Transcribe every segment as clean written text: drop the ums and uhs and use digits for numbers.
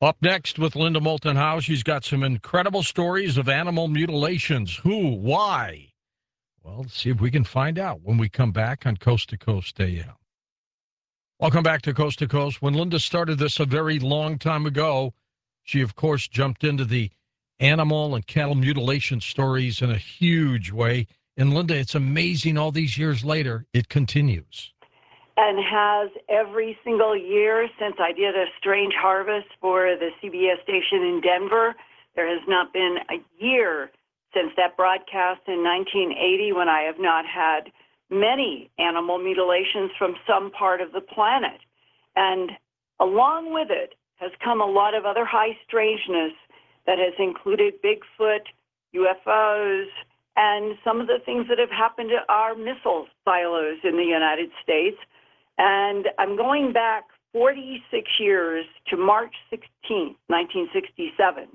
Up next with Linda Moulton Howe, she's got some incredible stories of animal mutilations. Who? Why? Well, let's see if we can find out when we come back on Coast to Coast AM. Welcome back to Coast to Coast. When Linda started this a very long time ago, she, of course, jumped into the animal and cattle mutilation stories in a huge way. And Linda, it's amazing all these years later, it continues. And has every single year since I did a strange harvest for the CBS station in Denver. There has not been a year since that broadcast in 1980 when I have not had many animal mutilations from some part of the planet. And along with it has come a lot of other high strangeness that has included Bigfoot, UFOs, and some of the things that have happened to our missile silos in the United States. And I'm going back 46 years to March 16th, 1967,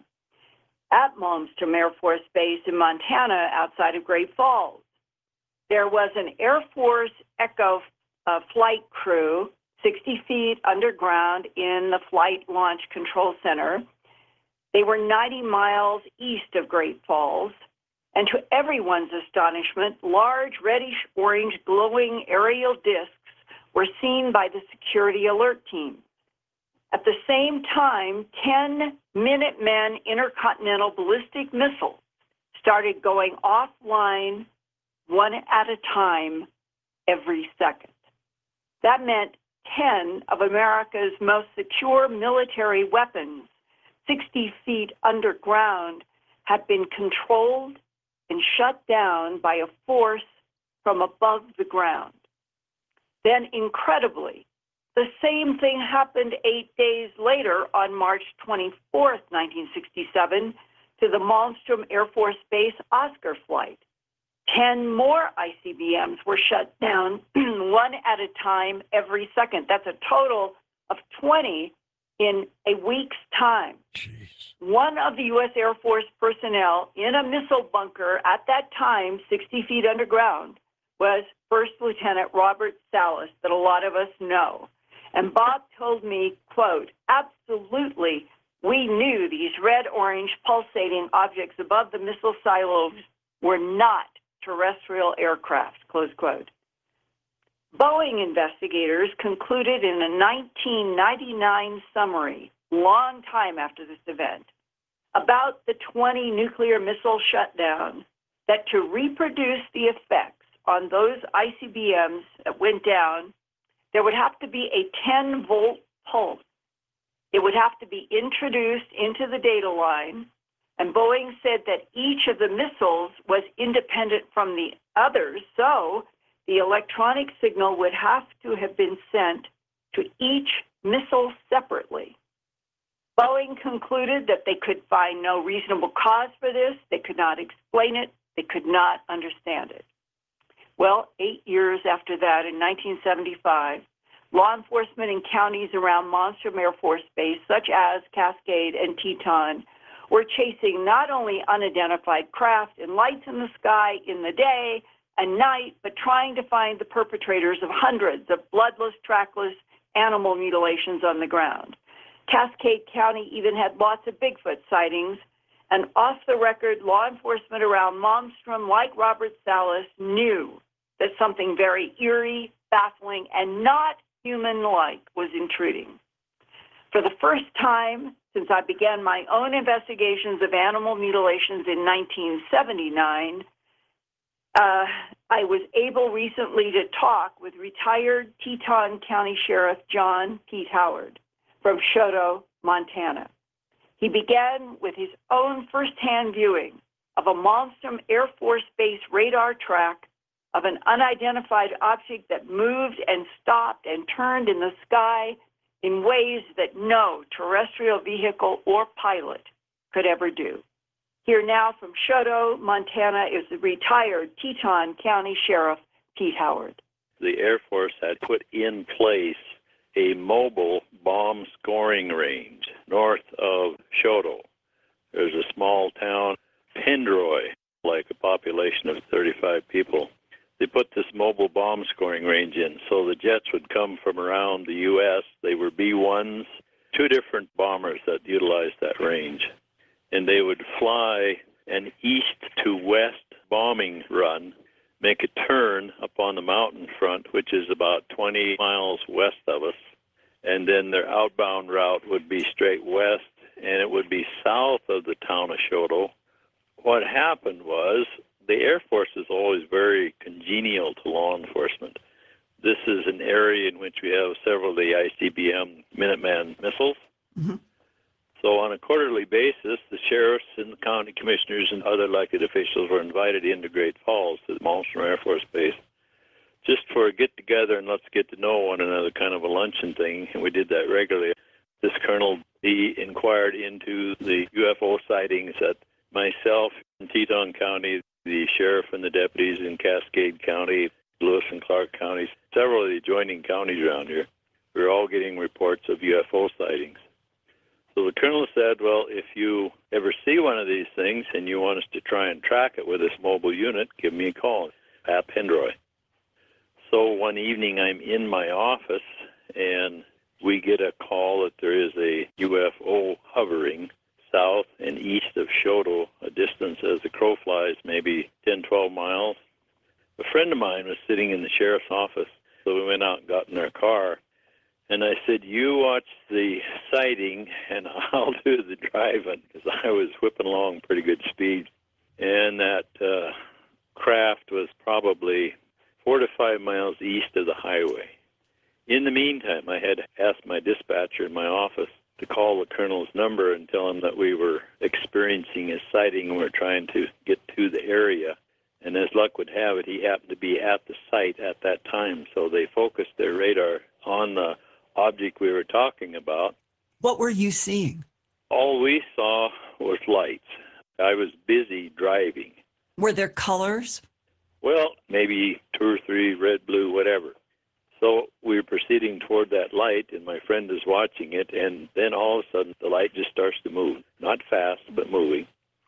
at Malmstrom Air Force Base in Montana outside of Great Falls. There was an Air Force Echo flight crew 60 feet underground in the Flight Launch Control Center. They were 90 miles east of Great Falls. And to everyone's astonishment, large reddish-orange glowing aerial discs were seen by the security alert team. At the same time, 10 Minuteman intercontinental ballistic missiles started going offline one at a time every second. That meant 10 of America's most secure military weapons, 60 feet underground, had been controlled and shut down by a force from above the ground. Then, incredibly, the same thing happened 8 days later on March 24th, 1967, to the Malmstrom Air Force Base Oscar flight. 10 more ICBMs were shut down one at a time every second. That's a total of 20 in a week's time. Jeez. One of the U.S. Air Force personnel in a missile bunker at that time, 60 feet underground, was First Lieutenant Robert Salas, that a lot of us know. And Bob told me, quote, absolutely, we knew these red-orange pulsating objects above the missile silos were not terrestrial aircraft, close quote. Boeing investigators concluded in a 1999 summary, long time after this event, about the 20 nuclear missile shutdowns, that to reproduce the effects on those ICBMs that went down, there would have to be a 10-volt pulse. It would have to be introduced into the data line, and Boeing said that each of the missiles was independent from the others, so the electronic signal would have to have been sent to each missile separately. Boeing concluded that they could find no reasonable cause for this. They could not explain it. They could not understand it. Well, 8 years after that, in 1975, law enforcement in counties around Malmstrom Air Force Base, such as Cascade and Teton, were chasing not only unidentified craft and lights in the sky in the day and night, but trying to find the perpetrators of hundreds of bloodless, trackless animal mutilations on the ground. Cascade County even had lots of Bigfoot sightings, and off the record, law enforcement around Malmstrom, like Robert Salas, knew that something very eerie, baffling, and not human-like was intruding. For the first time since I began my own investigations of animal mutilations in 1979, I was able recently to talk with retired Teton County Sheriff John Pete Howard from Choteau, Montana. He began with his own firsthand viewing of a Malmstrom Air Force Base radar track of an unidentified object that moved and stopped and turned in the sky in ways that no terrestrial vehicle or pilot could ever do. Here now from Choteau, Montana, is the retired Teton County Sheriff Pete Howard. The Air Force had put in place a mobile bomb scoring range north of Choteau. There's a small town, Pendroy, like a population of 35 people. They put this mobile bomb scoring range in, so the jets would come from around the U.S. They were B-1s, two different bombers that utilized that range, and they would fly an east to west bombing run, make a turn up on the mountain front, which is about 20 miles west of us, and then their outbound route would be straight west, and it would be south of the town of Shoto. What happened was the Air Force is always very congenial to law enforcement. This is an area in which we have several of the ICBM Minuteman missiles. Mm-hmm. So on a quarterly basis, the sheriffs and the county commissioners and other elected officials were invited into Great Falls to the Malmstrom Air Force Base just for a get-together and let's get to know one another kind of a luncheon thing, and we did that regularly. This colonel, he inquired into the UFO sightings at myself in Teton County, the sheriff and the deputies in Cascade County, Lewis and Clark counties, several of the adjoining counties around here. We were all getting reports of UFO sightings. So the colonel said, well, if you ever see one of these things and you want us to try and track it with this mobile unit, give me a call, Pat Pendroy. So one evening I'm in my office and we get a call that there is a UFO hovering south and east of Shoto, a distance as the crow flies, maybe 10, 12 miles. A friend of mine was sitting in the sheriff's office, so we went out and got in our car. And I said, you watch the sighting, and I'll do the driving, because I was whipping along pretty good speed. And that craft was probably 4 to 5 miles east of the highway. In the meantime, I had asked my dispatcher in my office to call the colonel's number and tell him that we were experiencing a sighting and we were trying to get to the area. And as luck would have it, he happened to be at the site at that time, so they focused their radar on the object we were talking about. What were you seeing? All we saw was lights. I was busy driving. Were there colors? Well, maybe 2 or 3, red, blue, whatever. So we were proceeding toward that light, and my friend is watching it, and then all of a sudden the light just starts to move. Not fast, but moving.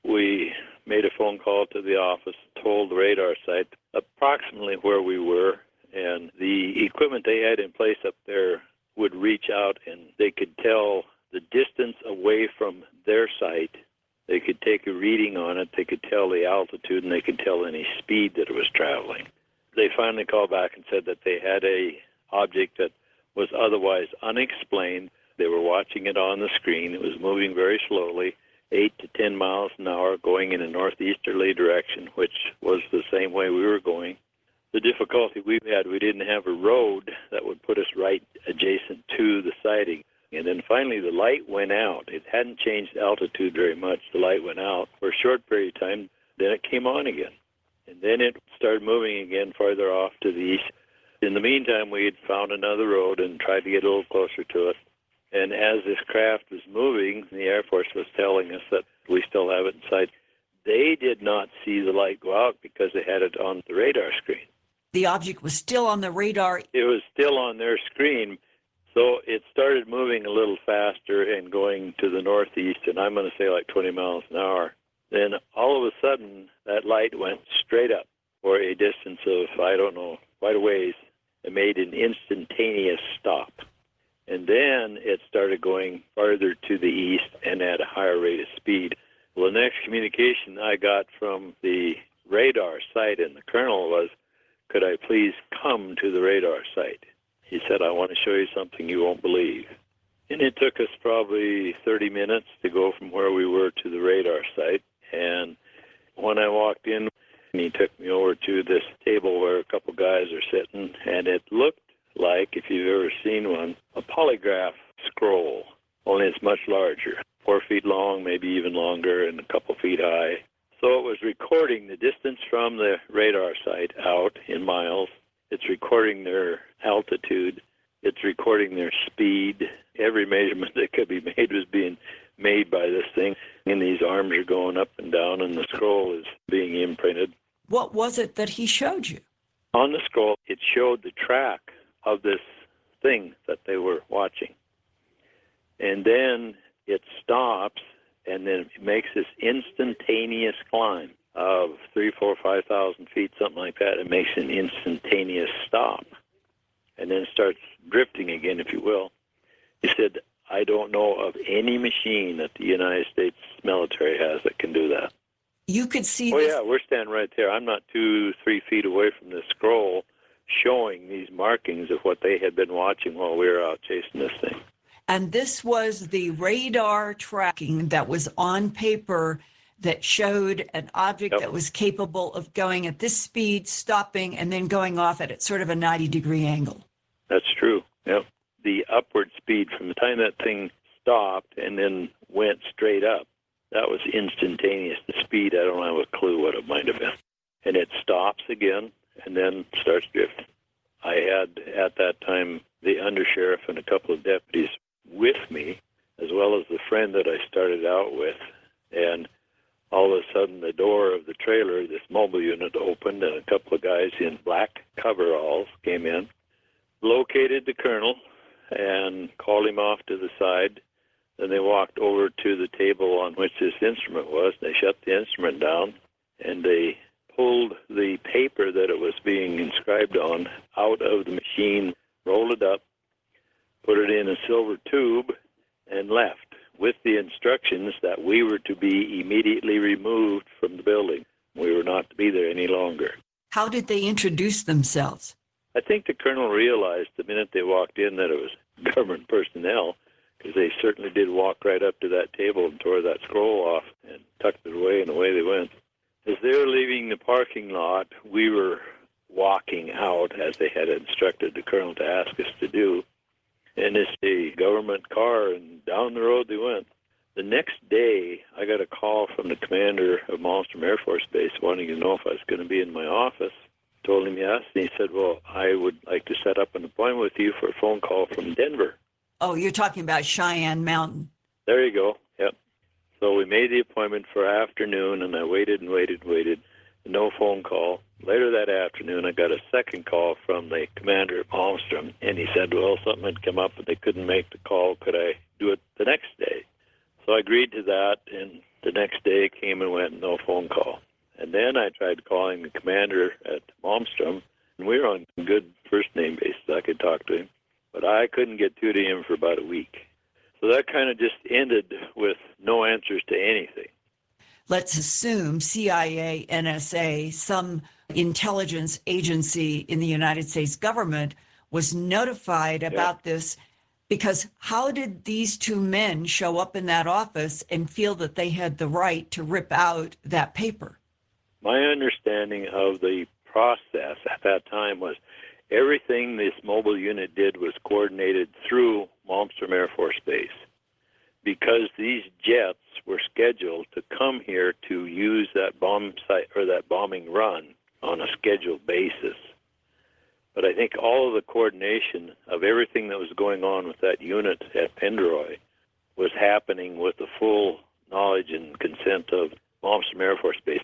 We made a phone call to the office, told the radar site approximately where we were, and the equipment they had in place up there would reach out and they could tell the distance away from their site. They could take a reading on it, they could tell the altitude, and they could tell any speed that it was traveling. They finally called back and said that they had a object that was otherwise unexplained. They were watching it on the screen. It was moving very slowly, 8 to 10 miles an hour, going in a northeasterly direction, which was the same way we were going. The difficulty we had, we didn't have a road that would put us right adjacent to the sighting. And then finally the light went out. It hadn't changed altitude very much. The light went out for a short period of time. Then it came on again. And then it started moving again farther off to the east. In the meantime, we had found another road and tried to get a little closer to it. And as this craft was moving, the Air Force was telling us that we still have it in sight. They did not see the light go out because they had it on the radar screen. The object was still on the radar. It was still on their screen, so it started moving a little faster and going to the northeast, and I'm going to say like 20 miles an hour. Then all of a sudden, that light went straight up for a distance of, I don't know, quite a ways. It made an instantaneous stop. And then it started going farther to the east and at a higher rate of speed. Well, the next communication I got from the radar site and the colonel was, could I please come to the radar site? He said, I want to show you something you won't believe. And it took us probably 30 minutes to go from where we were to the radar site. And when I walked in, he took me over to this table where a couple guys are sitting, and it looked like, if you've ever seen one, a polygraph scroll, only it's much larger, 4 feet long, maybe even longer, and a couple feet high. So it was recording the distance from the radar site out in miles. It's recording their altitude. It's recording their speed. Every measurement that could be made was being made by this thing. And these arms are going up and down, and the scroll is being imprinted. What was it that he showed you? On the scroll, it showed the track of this thing that they were watching. And then it stops, and then it makes this instantaneous climb of 3,000, 4,000, 5,000 feet, something like that. It makes an instantaneous stop, and then starts drifting again, if you will. He said, I don't know of any machine that the United States military has that can do that. You could see Oh, this. yeah, we're standing right there. I'm not 2-3 feet away from the scroll showing these markings of what they had been watching while we were out chasing this thing. And this was the radar tracking that was on paper that showed an object that was capable of going at this speed, stopping, and then going off at sort of a 90-degree angle. That's true. Yep. The upward speed from the time that thing stopped and then went straight up, that was instantaneous. The speed, I don't have a clue what it might have been. And it stops again and then starts drifting. I had, at that time, the undersheriff and a couple of deputies with me, as well as the friend that I started out with. And all of a sudden, the door of the trailer, this mobile unit, opened, and a couple of guys in black coveralls came in, located the colonel, and called him off to the side. Then they walked over to the table on which this instrument was. They shut the instrument down, and they pulled the paper that it was being inscribed on out of the machine, rolled it up, put it in a silver tube, and left with the instructions that we were to be immediately removed from the building. We were not to be there any longer. How did they introduce themselves? I think the colonel realized the minute they walked in that it was government personnel, because they certainly did walk right up to that table and tore that scroll off and tucked it away, and away they went. As they were leaving the parking lot, we were walking out as they had instructed the colonel to ask us to do. And it's a government car, and down the road they went. The next day, I got a call from the commander of Malmstrom Air Force Base wanting to know if I was going to be in my office. Told him yes, and he said, well, I would like to set up an appointment with you for a phone call from Denver. Oh, you're talking about Cheyenne Mountain. There you go, yep. So we made the appointment for afternoon, and I waited and waited and waited. No phone call. Later that afternoon, I got a second call from the commander at Malmstrom, and he said, well, something had come up, but they couldn't make the call. Could I do it the next day? So I agreed to that, and the next day came and went, no phone call. And then I tried calling the commander at Malmstrom, and we were on good first-name basis. I could talk to him, but I couldn't get through to him for about a week. So that kind of just ended with no answers to anything. Let's assume CIA, NSA, some intelligence agency in the United States government was notified about this, because how did these two men show up in that office and feel that they had the right to rip out that paper? My understanding of the process at that time was everything this mobile unit did was coordinated through Malmstrom Air Force Base, because these jets were scheduled to come here to use that bomb site or that bombing run on a scheduled basis. But I think all of the coordination of everything that was going on with that unit at Pendroy was happening with the full knowledge and consent of Malmstrom Air Force Base.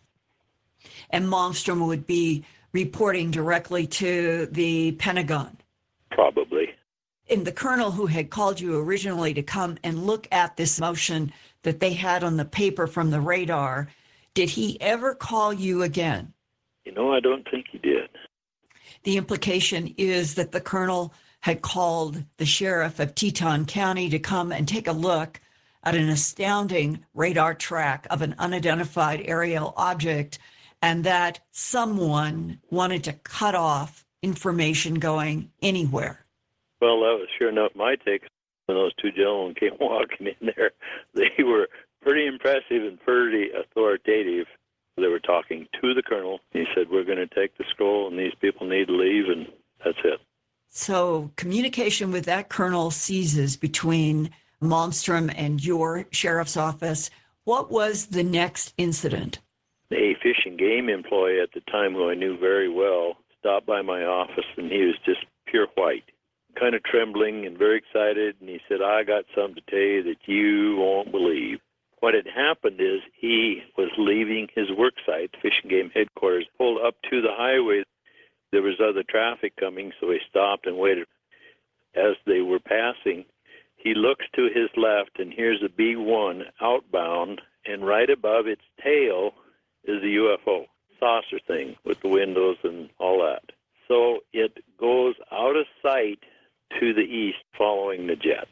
And Malmstrom would be reporting directly to the Pentagon. Probably. And the colonel who had called you originally to come and look at this motion that they had on the paper from the radar, did he ever call you again? You know, I don't think he did. The implication is that the colonel had called the sheriff of Teton County to come and take a look at an astounding radar track of an unidentified aerial object, and that someone wanted to cut off information going anywhere. Well, that was sure enough my take. When those two gentlemen came walking in there, they were pretty impressive and pretty authoritative. They were talking to the colonel. He said, we're going to take the scroll, and these people need to leave, and that's it. So communication with that colonel ceases between Malmstrom and your sheriff's office. What was the next incident? A fish and game employee at the time, who I knew very well, stopped by my office, and he was just pure white, kind of trembling and very excited, and he said, I got something to tell you that you won't believe. What had happened is he was leaving his work site, Fish and Game headquarters, pulled up to the highway. There was other traffic coming, so he stopped and waited. As they were passing, he looks to his left, and here's a B-1 outbound, and right above its tail is a UFO, saucer thing with the windows and all that. So it goes out of sight to the east following the jet.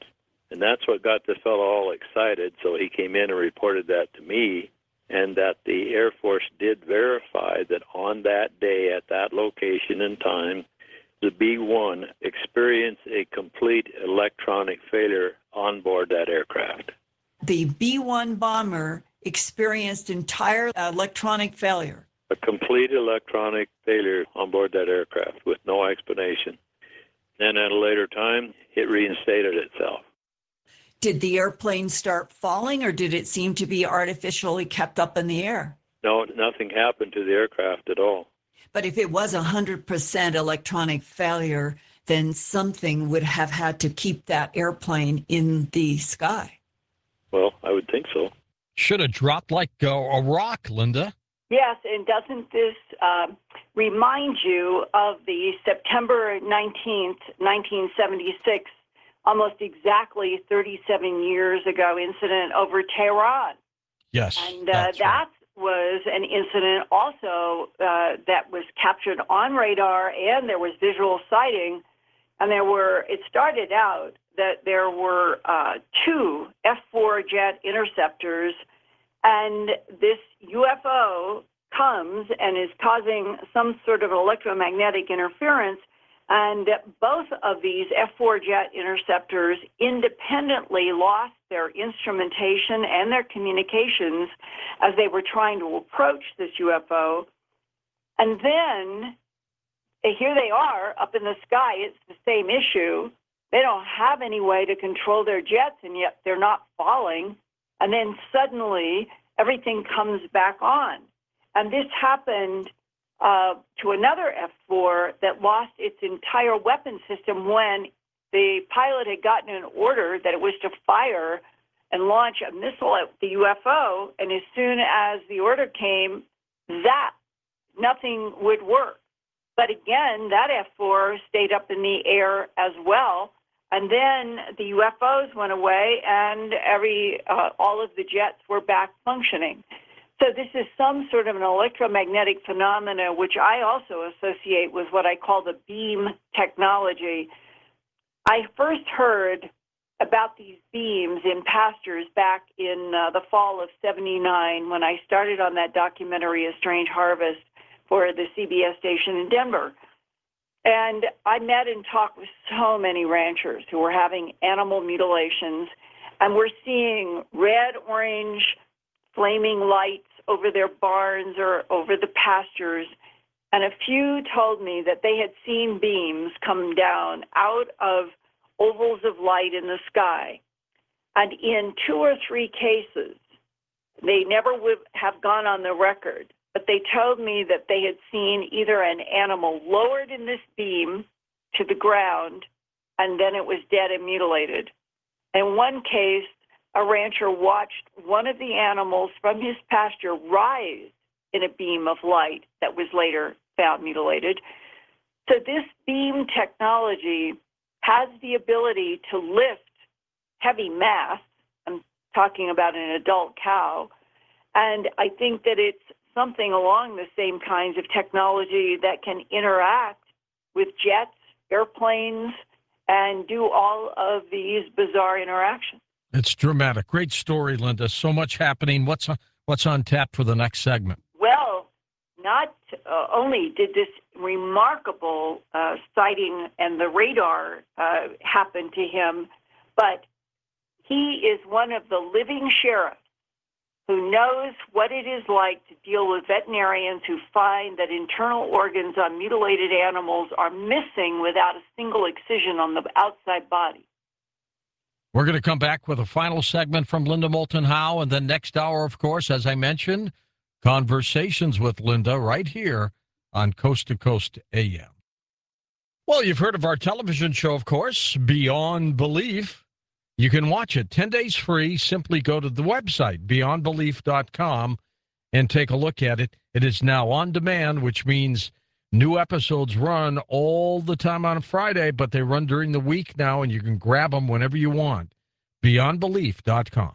And that's what got this fellow all excited. So he came in and reported that to me, and that the Air Force did verify that on that day at that location and time, the B-1 experienced a complete electronic failure on board that aircraft. The B-1 bomber experienced entire electronic failure. A complete electronic failure on board that aircraft with no explanation. Then at a later time, it reinstated itself. Did the airplane start falling, or did it seem to be artificially kept up in the air? No, nothing happened to the aircraft at all. But if it was 100% electronic failure, then something would have had to keep that airplane in the sky. Well, I would think so. Should have dropped like a rock, Linda. Yes, and doesn't this remind you of the September 19th, 1976, almost exactly 37 years ago incident over Tehran? Yes, And that's that right. was an incident also that was captured on radar, and there was visual sighting. And it started out that there were two F-4 jet interceptors, and this UFO comes and is causing some sort of electromagnetic interference. And both of these F-4 jet interceptors independently lost their instrumentation and their communications as they were trying to approach this UFO. And then here they are up in the sky. It's the same issue. They don't have any way to control their jets, and yet they're not falling. And then suddenly everything comes back on. And this happened to another F-4 that lost its entire weapon system when the pilot had gotten an order that it was to fire and launch a missile at the UFO. And as soon as the order came, nothing would work. But again, that F-4 stayed up in the air as well. And then the UFOs went away, and all of the jets were back functioning. So this is some sort of an electromagnetic phenomena, which I also associate with what I call the beam technology. I first heard about these beams in pastures back in the fall of '79 when I started on that documentary, A Strange Harvest, for the CBS station in Denver. And I met and talked with so many ranchers who were having animal mutilations, and we're seeing red, orange, flaming lights over their barns or over the pastures. And a few told me that they had seen beams come down out of ovals of light in the sky. And in 2 or 3 cases, they never would have gone on the record, but they told me that they had seen either an animal lowered in this beam to the ground, and then it was dead and mutilated. In one case, a rancher watched one of the animals from his pasture rise in a beam of light that was later found mutilated. So this beam technology has the ability to lift heavy mass. I'm talking about an adult cow. And I think that it's something along the same kinds of technology that can interact with jets, airplanes, and do all of these bizarre interactions. It's dramatic. Great story, Linda. So much happening. What's on tap for the next segment? Well, not only did this remarkable sighting and the radar happen to him, but he is one of the living sheriffs who knows what it is like to deal with veterinarians who find that internal organs on mutilated animals are missing without a single excision on the outside body. We're going to come back with a final segment from Linda Moulton Howe, and then next hour, of course, as I mentioned, Conversations with Linda right here on Coast to Coast AM. Well, you've heard of our television show, of course, Beyond Belief. You can watch it 10 days free. Simply go to the website, beyondbelief.com, and take a look at it. It is now on demand, which means new episodes run all the time on a Friday, but they run during the week now, and you can grab them whenever you want. Beyondbelief.com.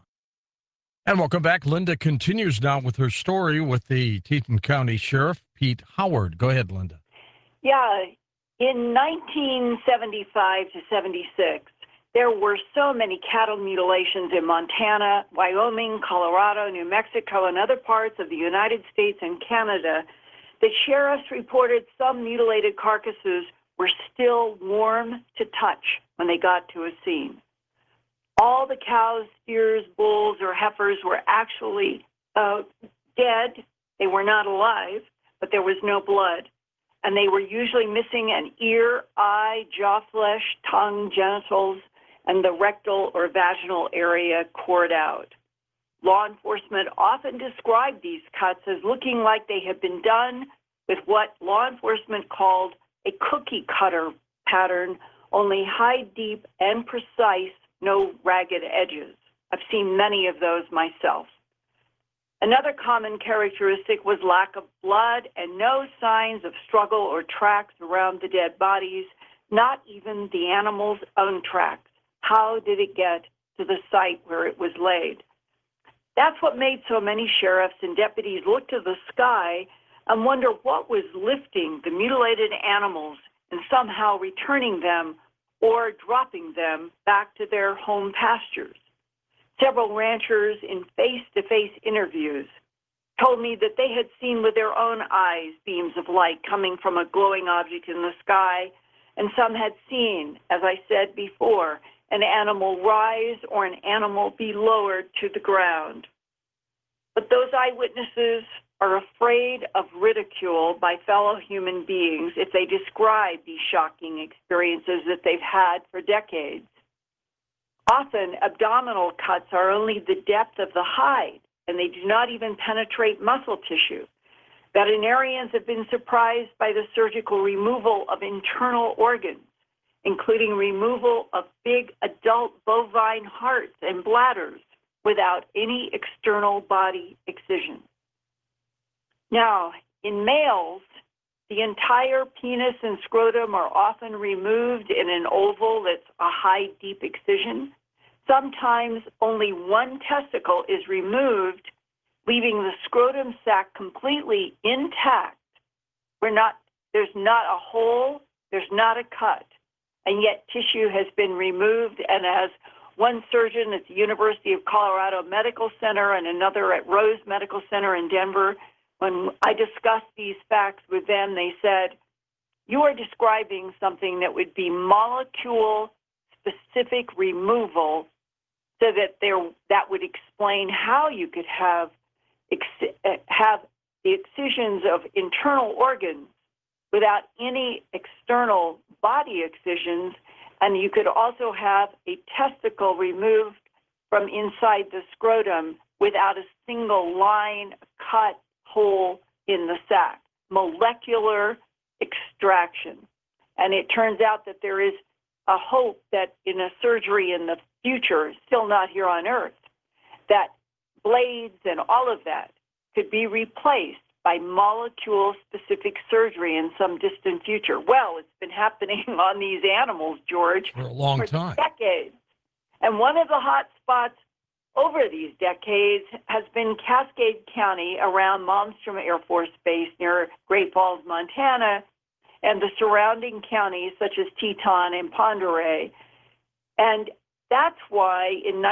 And welcome back. Linda continues now with her story with the Teton County Sheriff, Pete Howard. Go ahead, Linda. Yeah, in 1975 to 76, There were so many cattle mutilations in Montana, Wyoming, Colorado, New Mexico, and other parts of the United States and Canada that sheriffs reported some mutilated carcasses were still warm to touch when they got to a scene. All the cows, steers, bulls, or heifers were actually dead. They were not alive, but there was no blood. And they were usually missing an ear, eye, jaw flesh, tongue, genitals, and the rectal or vaginal area cored out. Law enforcement often described these cuts as looking like they had been done with what law enforcement called a cookie cutter pattern, only high, deep, and precise, no ragged edges. I've seen many of those myself. Another common characteristic was lack of blood and no signs of struggle or tracks around the dead bodies, not even the animal's own tracks. How did it get to the site where it was laid? That's what made so many sheriffs and deputies look to the sky and wonder what was lifting the mutilated animals and somehow returning them or dropping them back to their home pastures. Several ranchers in face-to-face interviews told me that they had seen with their own eyes beams of light coming from a glowing object in the sky, and some had seen, as I said before, an animal rise or an animal be lowered to the ground. But those eyewitnesses are afraid of ridicule by fellow human beings if they describe these shocking experiences that they've had for decades. Often, abdominal cuts are only the depth of the hide, and they do not even penetrate muscle tissue. Veterinarians have been surprised by the surgical removal of internal organs, including removal of big adult bovine hearts and bladders without any external body excision. Now, in males, the entire penis and scrotum are often removed in an oval that's a high, deep excision. Sometimes only one testicle is removed, leaving the scrotum sac completely intact. There's not a hole, there's not a cut, and yet tissue has been removed. And as one surgeon at the University of Colorado Medical Center and another at Rose Medical Center in Denver, when I discussed these facts with them, they said, "You are describing something that would be molecule-specific removal, so that that would explain how you could have the excisions of internal organs without any external body excisions, and you could also have a testicle removed from inside the scrotum without a single line, cut, hole in the sac, molecular extraction." And it turns out that there is a hope that in a surgery in the future, still not here on Earth, that blades and all of that could be replaced by molecule-specific surgery in some distant future. Well, it's been happening on these animals, George, for a long time, decades. And one of the hot spots over these decades has been Cascade County around Malmstrom Air Force Base near Great Falls, Montana, and the surrounding counties such as Teton and Pend Oreille. And that's why in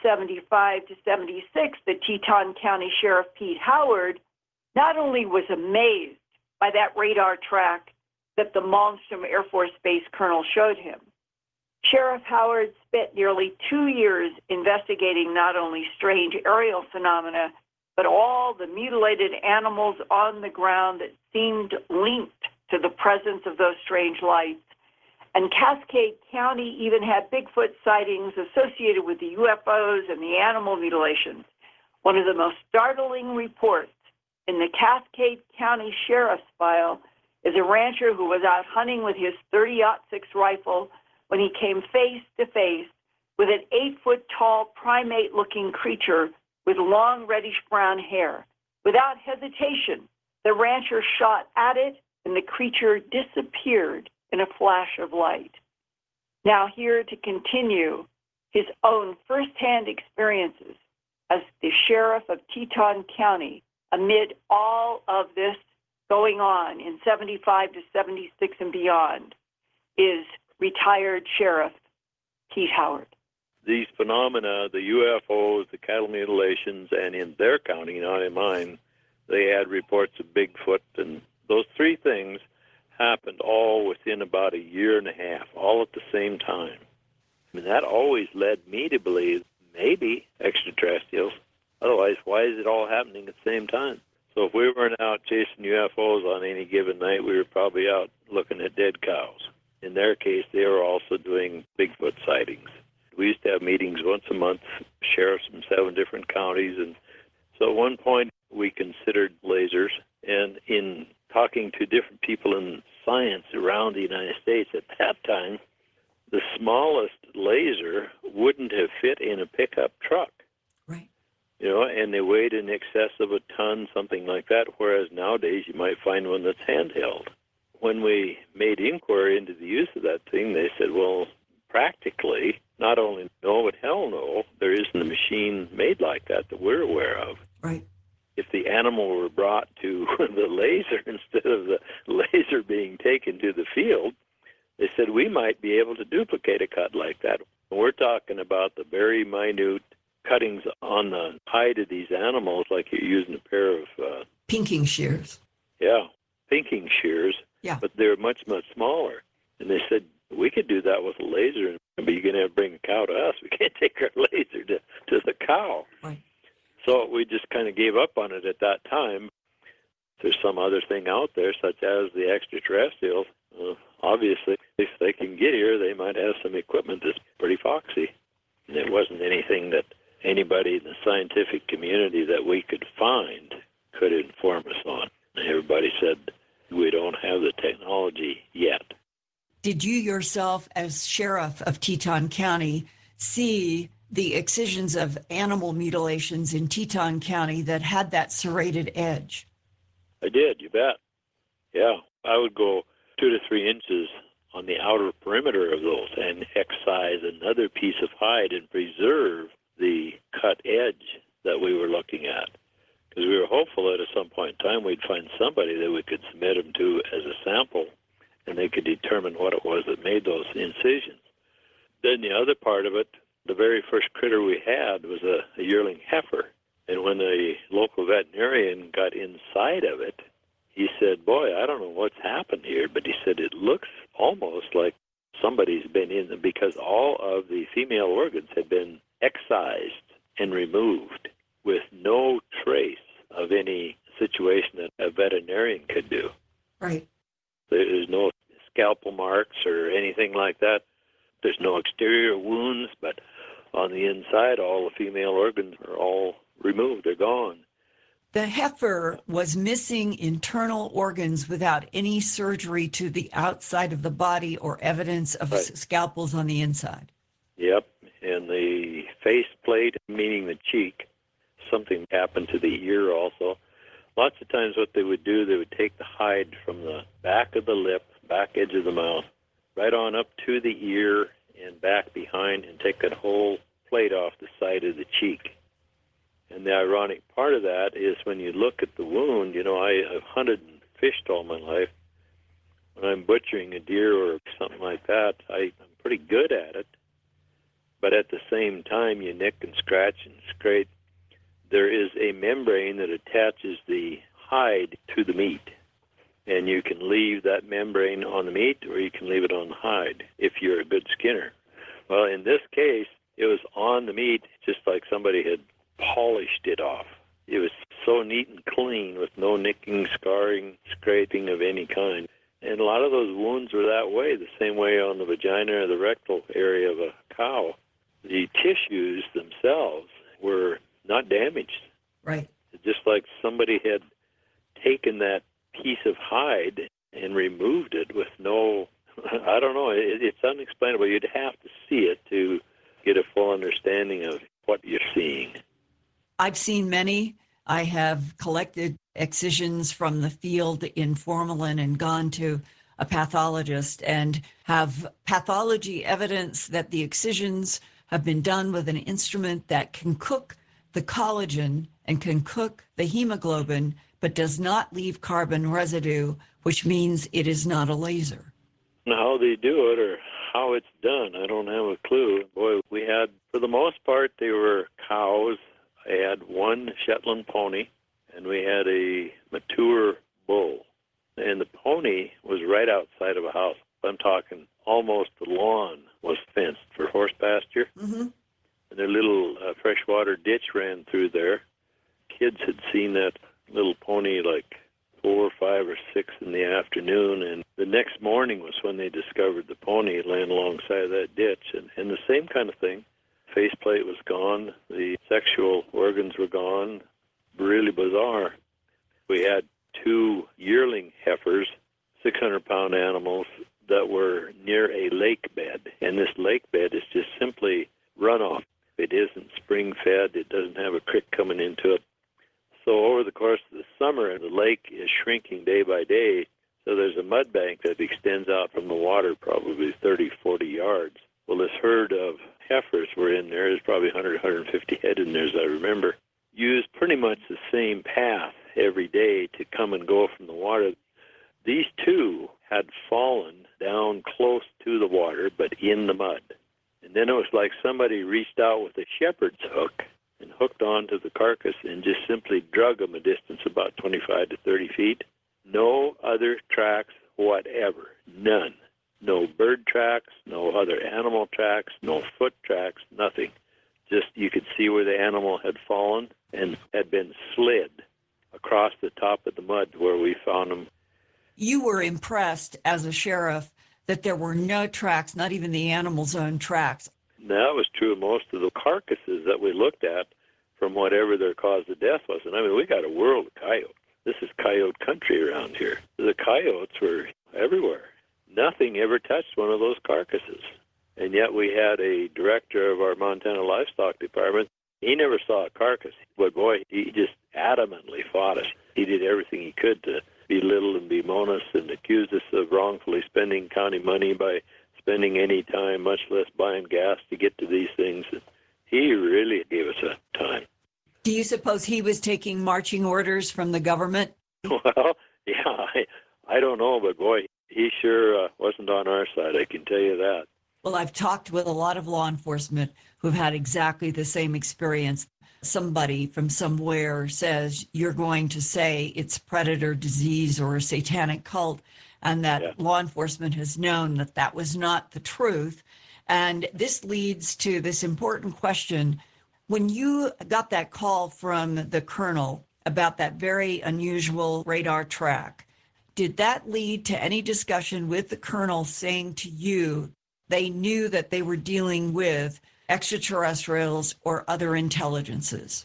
1975 to 76, the Teton County Sheriff Pete Howard not only was amazed by that radar track that the Malmstrom Air Force Base colonel showed him. Sheriff Howard spent nearly 2 years investigating not only strange aerial phenomena, but all the mutilated animals on the ground that seemed linked to the presence of those strange lights. And Cascade County even had Bigfoot sightings associated with the UFOs and the animal mutilations. One of the most startling reports in the Cascade County Sheriff's file is a rancher who was out hunting with his .30-06 rifle when he came face to face with an 8-foot-tall primate-looking creature with long reddish-brown hair. Without hesitation, the rancher shot at it, and the creature disappeared in a flash of light. Now here to continue his own firsthand experiences as the sheriff of Teton County amid all of this going on in 75 to 76 and beyond is retired Sheriff Pete Howard. These phenomena, the UFOs, the cattle mutilations, and in their county, not in mine, they had reports of Bigfoot, and those three things happened all within about a year and a half, all at the same time. And that always led me to believe maybe extraterrestrials. Otherwise, why is it all happening at the same time? So if we weren't out chasing UFOs on any given night, we were probably out looking at dead cows. In their case, they were also doing Bigfoot sightings. We used to have meetings once a month, sheriffs from 7 different counties. And so at one point, we considered lasers. And in talking to different people in science around the United States at that time, the smallest laser wouldn't have fit in a pickup truck. Right. You know, and they weighed in excess of a ton, something like that, whereas nowadays you might find one that's handheld. When we made inquiry into the use of that thing, they said, well, practically, not only no, but hell no, there isn't a machine made like that that we're aware of. Right. If the animal were brought to the laser instead of the laser being taken to the field, they said we might be able to duplicate a cut like that. We're talking about the very minute cuttings on the hide of these animals, like you're using a pair of Pinking shears. pinking shears, Yeah. but they're much, much smaller. And they said, we could do that with a laser, but you're going to have to bring a cow to us. We can't take our laser to the cow. Right. So we just kind of gave up on it at that time. There's some other thing out there, such as the extraterrestrials. Obviously, if they can get here, they might have some equipment that's pretty foxy. And it wasn't anything that anybody in the scientific community that we could find could inform us on. Everybody said, we don't have the technology yet. Did you yourself, as sheriff of Teton County, see the excisions of animal mutilations in Teton County that had that serrated edge? I did, you bet. Yeah, I would go 2 to 3 inches on the outer perimeter of those and excise another piece of hide and preserve the cut edge that we were looking at. Because we were hopeful that at some point in time we'd find somebody that we could submit them to as a sample, and they could determine what it was that made those incisions. Then the other part of it, the very first critter we had was a yearling heifer. And when the local veterinarian got inside of it, he said, boy, I don't know what's happened here, but he said it looks almost like somebody's been in them, because all of the female organs had been excised and removed with no trace of any situation that a veterinarian could do. Right. There's no scalpel marks or anything like that. There's no exterior wounds, but on the inside, all the female organs are all removed. They're gone. The heifer was missing internal organs without any surgery to the outside of the body or evidence of Right. scalpels on the inside. Yep. And the face plate, meaning the cheek, something happened to the ear also. Lots of times what they would do, they would take the hide from the back of the lip, back edge of the mouth, right on up to the ear and back behind, and take that whole plate off the side of the cheek. And the ironic part of that is when you look at the wound, you know, I've hunted and fished all my life. When I'm butchering a deer or something like that, I'm pretty good at it. But at the same time, you nick and scratch and scrape. There is a membrane that attaches the hide to the meat. And you can leave that membrane on the meat, or you can leave it on the hide if you're a good skinner. Well, in this case, it was on the meat, just like somebody had polished it off. It was so neat and clean with no nicking, scarring, scraping of any kind. And a lot of those wounds were that way, the same way on the vagina or the rectal area of a cow. The tissues themselves were not damaged. Right. Just like somebody had taken that piece of hide and removed it with no, I don't know, it's unexplainable. You'd have to see it to get a full understanding of what you're seeing. I've seen many. I have collected excisions from the field in formalin and gone to a pathologist and have pathology evidence that the excisions have been done with an instrument that can cook the collagen and can cook the hemoglobin, but does not leave carbon residue, which means it is not a laser. How they do it or how it's done, I don't have a clue. Boy, we had, for the most part, they were cows. I had one Shetland pony, and we had a mature bull. And the pony was right outside of a house. I'm talking almost the lawn was fenced for horse pasture. Mm-hmm. And their little freshwater ditch ran through there. Kids had seen that little pony like 4 or 5 or 6 in the afternoon, and the next morning was when they discovered the pony laying alongside of that ditch. And the same kind of thing. Faceplate was gone. The sexual organs were gone. Really bizarre. We had 2 yearling heifers, 600-pound animals, that were near a lake bed. And this lake bed is just simply runoff. It isn't spring-fed. It doesn't have a creek coming into it. So over the course of the summer, the lake is shrinking day by day. So there's a mud bank that extends out from the water probably 30, 40 yards. Well, this herd of heifers were in there. There's probably 100, 150 head in there, as I remember. Used pretty much the same path every day to come and go from the water. These 2 had fallen down close to the water, but in the mud. And then it was like somebody reached out with a shepherd's hook and hooked onto the carcass and just simply drug them a distance about 25 to 30 feet. No other tracks whatever. None. No bird tracks, no other animal tracks, no foot tracks, nothing. Just you could see where the animal had fallen and had been slid across the top of the mud where we found them. You were impressed as a sheriff that there were no tracks, not even the animal's own tracks. That was true of most of the carcasses that we looked at from whatever their cause of death was. And I mean, we got a world of coyotes. This is coyote country around here. The coyotes were everywhere. Nothing ever touched one of those carcasses. And yet we had a director of our Montana Livestock Department. He never saw a carcass. But boy, he just adamantly fought us. He did everything he could to belittle and bemoan us and accuse us of wrongfully spending county money by spending any time, much less buying gas to get to these things. And he really gave us a time. Do you suppose he was taking marching orders from the government? Well, yeah, I don't know, but boy, he sure wasn't on our side, I can tell you that. Well, I've talked with a lot of law enforcement who've had exactly the same experience. Somebody from somewhere says you're going to say it's predator disease or a satanic cult, and that law enforcement has known that that was not the truth. And this leads to this important question. When you got that call from the colonel about that very unusual radar track, did that lead to any discussion with the colonel saying to you they knew that they were dealing with extraterrestrials or other intelligences?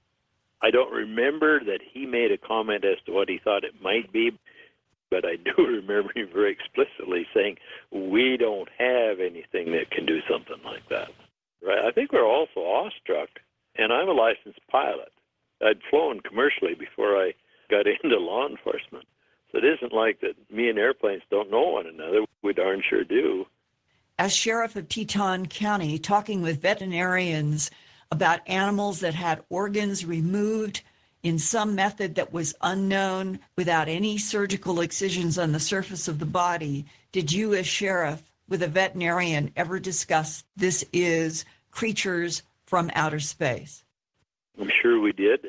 I don't remember that he made a comment as to what he thought it might be, but I do remember him very explicitly saying, we don't have anything that can do something like that. Right? I think we're also awestruck, and I'm a licensed pilot. I'd flown commercially before I got into law enforcement. So it isn't like that me and airplanes don't know one another. We darn sure do. As sheriff of Teton County, talking with veterinarians about animals that had organs removed in some method that was unknown without any surgical excisions on the surface of the body, did you as sheriff with a veterinarian ever discuss this is creatures from outer space? I'm sure we did.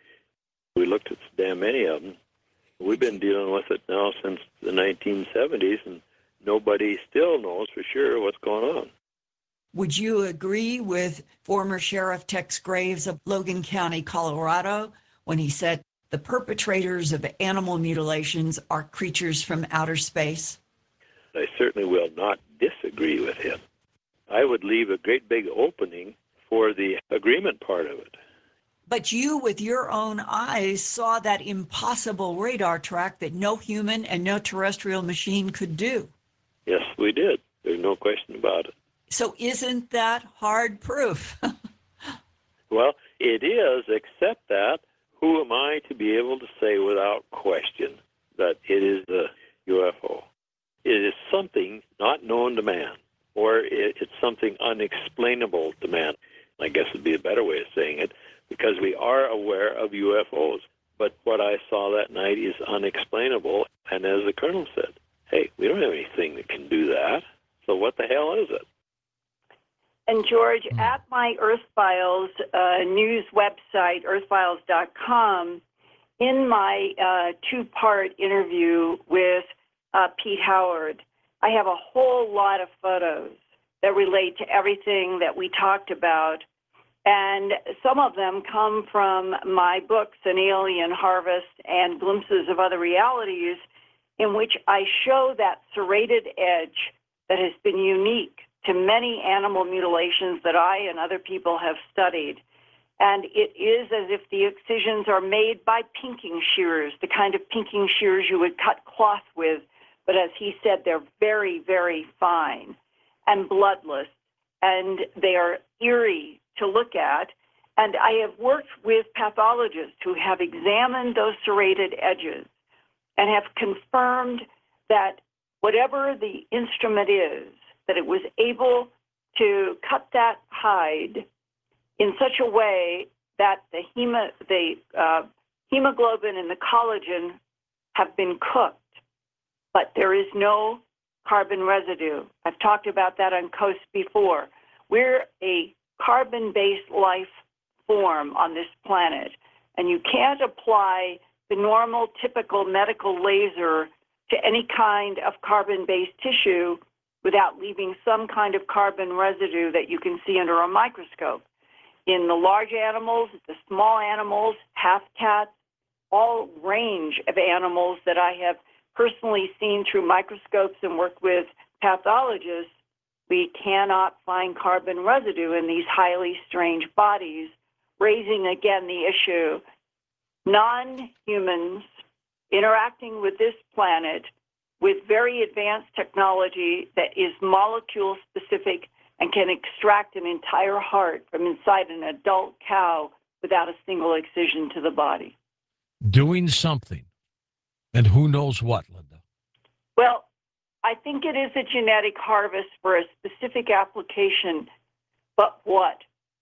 We looked at so damn many of them. We've been dealing with it now since the 1970s, and nobody still knows for sure what's going on. Would you agree with former Sheriff Tex Graves of Logan County, Colorado, when he said the perpetrators of animal mutilations are creatures from outer space? I certainly will not disagree with him. I would leave a great big opening for the agreement part of it. But you, with your own eyes, saw that impossible radar track that no human and no terrestrial machine could do. Yes, we did. There's no question about it. So isn't that hard proof? Well, it is, except that who am I to be able to say without question that it is a UFO? It is something not known to man, or it's something unexplainable to man. I guess would be a better way of saying it, because we are aware of UFOs. But what I saw that night is unexplainable. And as the colonel said, hey, we don't have anything that can do that. So what the hell is it? And George, at my Earth Files news website, earthfiles.com, in my two-part interview with Pete Howard, I have a whole lot of photos that relate to everything that we talked about. And some of them come from my books, An Alien Harvest and Glimpses of Other Realities, in which I show that serrated edge that has been unique to many animal mutilations that I and other people have studied. And it is as if the excisions are made by pinking shears, the kind of pinking shears you would cut cloth with. But as he said, they're very, very fine and bloodless, and they are eerie to look at. And I have worked with pathologists who have examined those serrated edges and have confirmed that whatever the instrument is, that it was able to cut that hide in such a way that the hemoglobin and the collagen have been cooked, but there is no carbon residue. I've talked about that on Coast before. We're a carbon-based life form on this planet, and you can't apply the normal, typical medical laser to any kind of carbon-based tissue without leaving some kind of carbon residue that you can see under a microscope. In the large animals, the small animals, half-cats, all range of animals that I have personally seen through microscopes and worked with pathologists, we cannot find carbon residue in these highly strange bodies, raising again the issue, non-humans interacting with this planet with very advanced technology that is molecule specific and can extract an entire heart from inside an adult cow without a single excision to the body. Doing something. And who knows what, Linda? Well, I think it is a genetic harvest for a specific application, but what?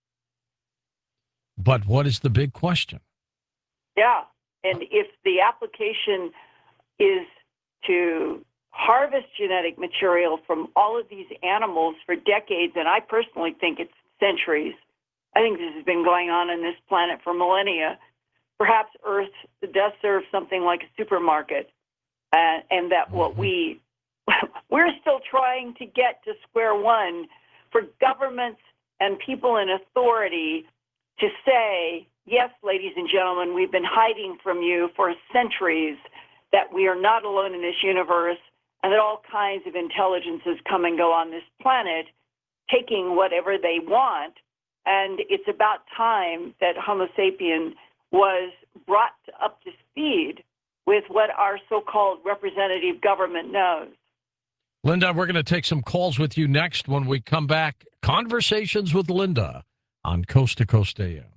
But what is the big question? Yeah, and if the application is to harvest genetic material from all of these animals for decades, and I personally think it's centuries. I think this has been going on this planet for millennia. Perhaps Earth does serve something like a supermarket, and that what we're still trying to get to square one for governments and people in authority to say, yes, ladies and gentlemen, we've been hiding from you for centuries that we are not alone in this universe and that all kinds of intelligences come and go on this planet, taking whatever they want. And it's about time that Homo sapien was brought up to speed with what our so-called representative government knows. Linda, we're going to take some calls with you next when we come back. Conversations with Linda on Coast to Coast AM.